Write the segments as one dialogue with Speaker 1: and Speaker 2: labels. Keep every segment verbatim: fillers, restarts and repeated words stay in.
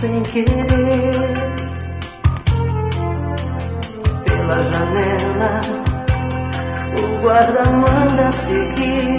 Speaker 1: sem querer. Pela janela o guarda manda seguir.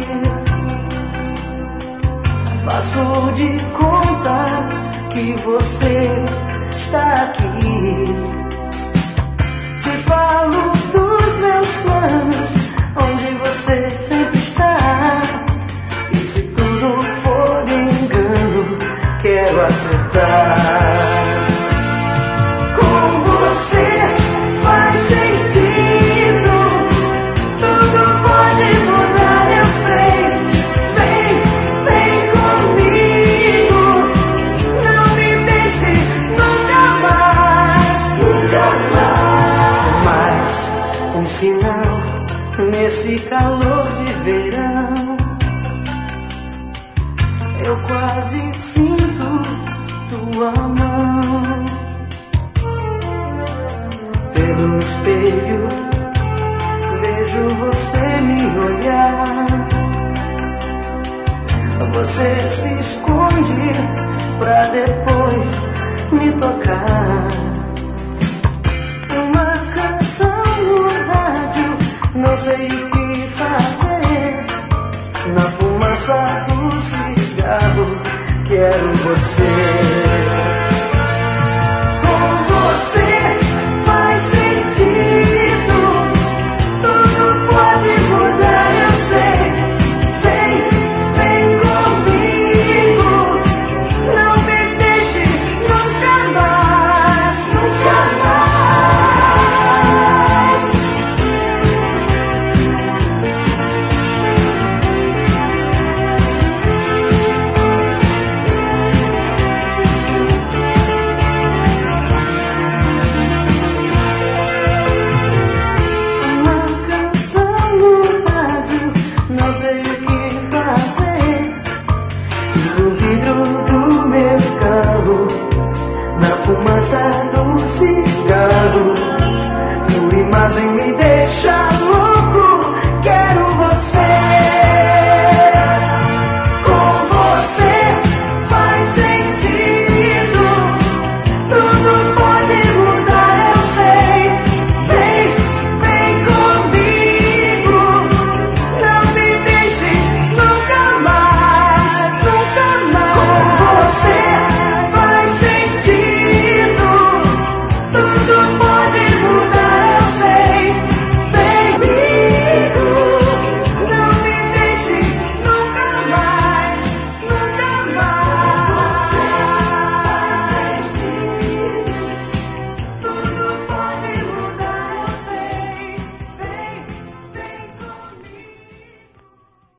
Speaker 1: Faço de conta que você está aqui. Te falo dos meus planos, onde você sempre está. E se tudo for engano, quero acertar. Com você faz sentido, tudo pode mudar, eu sei. Vem, vem comigo, não me deixe nunca mais, nunca mais. Mas um sinal nesse calor de verão, eu quase sinto tua mão. Pelo espelho vejo você me olhar. Você se esconde pra depois me tocar. Uma canção no rádio, não sei o que fazer. Na fumaça do cigarro quero você. Com você faz sentido, tudo pode mudar, eu sei. Vem, vem comigo, não me deixe nunca mais, nunca mais. Não sei o que fazer. No vidro do meu carro, na fumaça do cigarro, tua imagem me deixa louco.